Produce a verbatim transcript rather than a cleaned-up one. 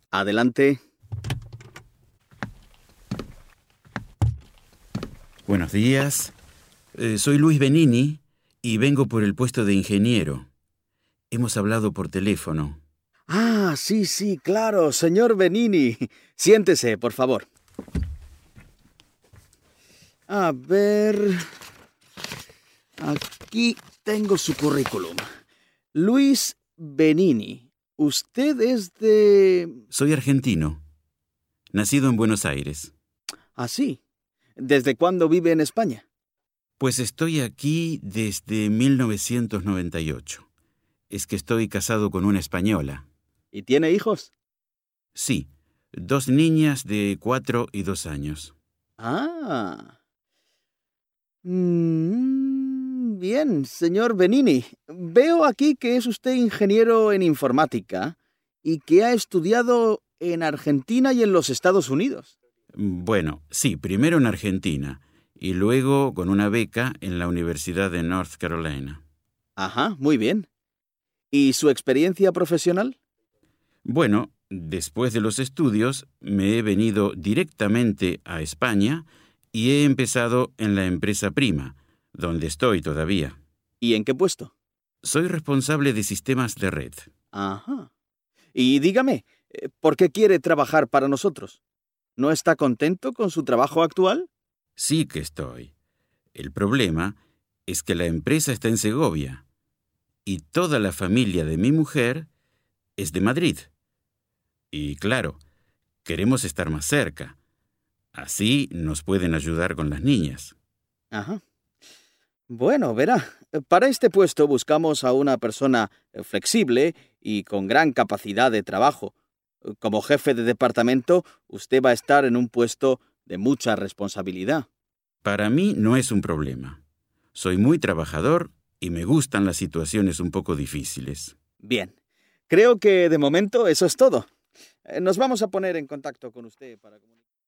Adelante. Buenos días. Eh, soy Luis Benini y vengo por el puesto de ingeniero. Hemos hablado por teléfono. Ah, sí, sí, claro, señor Benini. Siéntese, por favor. A ver... Aquí tengo su currículum. Luis Benini. Usted es de... Soy argentino, nacido en Buenos Aires. Ah, sí. ¿Desde cuándo vive en España? Pues estoy aquí desde mil novecientos noventa y ocho. Es que estoy casado con una española. ¿Y tiene hijos? Sí, dos niñas de cuatro y dos años. Ah. Mm, bien, señor Benini. Veo aquí que es usted ingeniero en informática y que ha estudiado en Argentina y en los Estados Unidos. Bueno, sí, primero en Argentina y luego con una beca en la Universidad de North Carolina. Ajá, muy bien. ¿Y su experiencia profesional? Bueno, después de los estudios me he venido directamente a España y he empezado en la empresa Prima, donde estoy todavía. ¿Y en qué puesto? Soy responsable de sistemas de red. Ajá. Y dígame, ¿por qué quiere trabajar para nosotros? ¿No está contento con su trabajo actual? Sí que estoy. El problema es que la empresa está en Segovia y toda la familia de mi mujer es de Madrid. Y claro, queremos estar más cerca. Así nos pueden ayudar con las niñas. Ajá. Bueno, verá, para este puesto buscamos a una persona flexible y con gran capacidad de trabajo. Como jefe de departamento, usted va a estar en un puesto de mucha responsabilidad. Para mí no es un problema. Soy muy trabajador y me gustan las situaciones un poco difíciles. Bien, creo que de momento eso es todo. Nos vamos a poner en contacto con usted para comunicar.